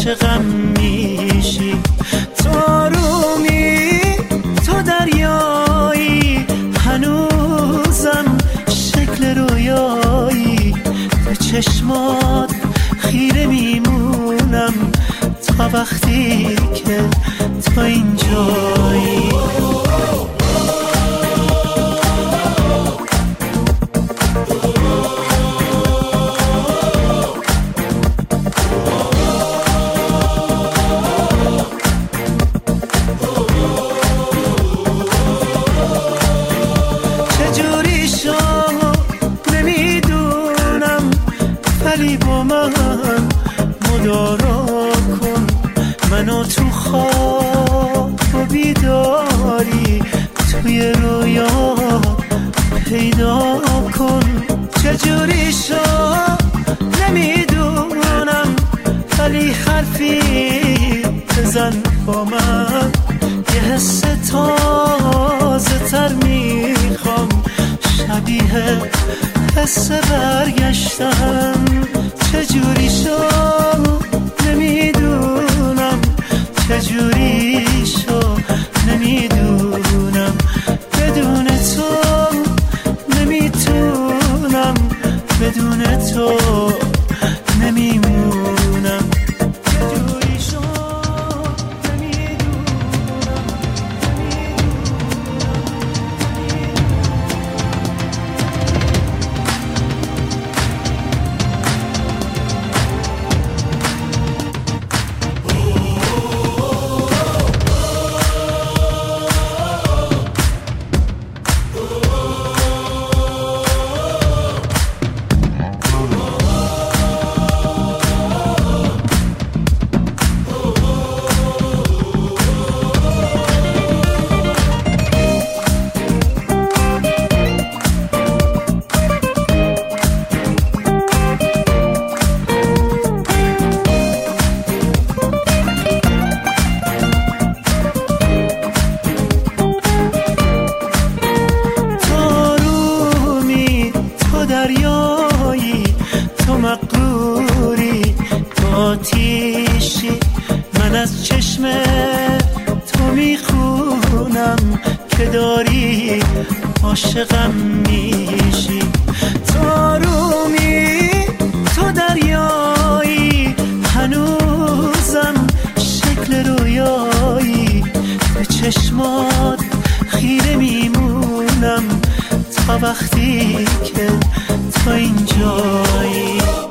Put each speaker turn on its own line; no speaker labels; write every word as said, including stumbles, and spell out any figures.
عاشقم میشی. تو آرومی، تو دریایی، هنوزم شکل رویایی. تو چشمات خیره میمونم تا وقتی که تو اینجایی. ولی با من مدارا کن، منو تو خواب و بیداری توی رویا پیدا کن. چجوری شد نمیدونم، ولی حرفی بزن با من. یه حس تازه تر میخوام، شبیه حس برگشتن. چجوری شد نمیدونم، چجوری شد نمیدونم. بدون تو نمیتونم، بدون تو نمیمونم. چجوری شد نمیدونم. دریایی، تو مغروری، تو آتیشی، من از چشم تو میخونم که داری عاشقم میشی. تو آرومی، تو دریایی، هنوزم شکل رویایی. به چشمات خیره میمونم تا وقتی که تو اینجایی.